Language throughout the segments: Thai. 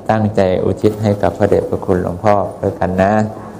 ตั้งใจอุทิศให้กับพระเดชพระคุณหลวงพ่อด้วยกันนะ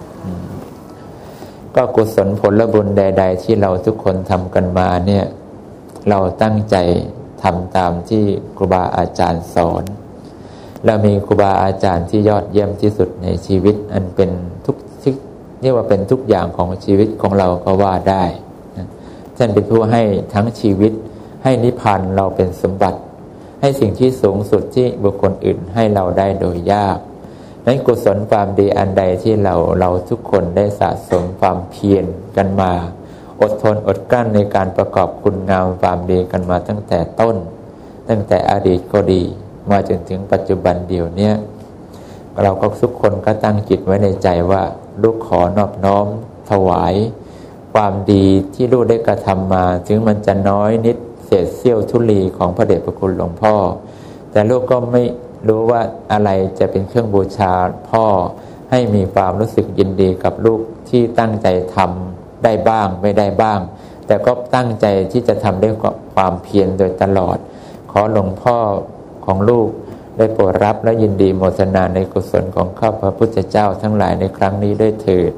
ก็กุศลผลบุญใดๆที่เราทุกคนทำกันมาเนี่ยเราตั้งใจทำตามที่ครูบาอาจารย์สอนเรามีครูบาอาจารย์ที่ยอดเยี่ยมที่สุดในชีวิตอันเป็นทุกที่เรียกว่าเป็นทุกอย่างของชีวิตของเราก็ว่าได้ท่านเป็นผู้ให้ทั้งชีวิตให้นิพพานเราเป็นสมบัติให้สิ่งที่สูงสุดที่บุคคลอื่นให้เราได้โดยยากนั้นกุศลความดีอันใดที่เราทุกคนได้สะสมความเพียรกันมาอดทนอดกลั้นในการประกอบคุณงามความดีกันมาตั้งแต่ต้นตั้งแต่อดีตก็ดีมาจนถึงปัจจุบันเดียวนี้เราก็ทุกคนก็ตั้งจิตไว้ในใจว่าลูกขอนอบน้อมถวายความดีที่ลูกได้กระทำมาถึงมันจะน้อยนิดเศษเสี้ยวธุลีของพระเดชพระคุณหลวงพ่อแต่ลูกก็ไม่รู้ว่าอะไรจะเป็นเครื่องบูชาพ่อให้มีความรู้สึกยินดีกับลูกที่ตั้งใจทำได้บ้างไม่ได้บ้างแต่ก็ตั้งใจที่จะทำด้วยความเพียรโดยตลอดขอหลวงพ่อของลูกได้โปรดรับและยินดีโมทนาในกุศลของข้าพระพุทธเจ้าทั้งหลายในครั้งนี้ด้วยเถิด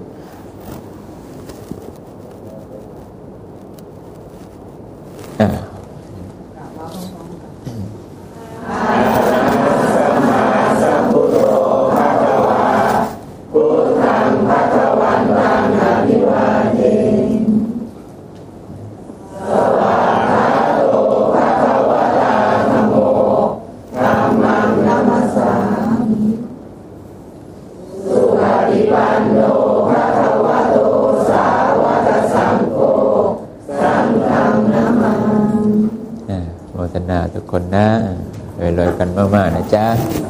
ทุกคนนะรวยๆกันมากๆนะจ๊ะ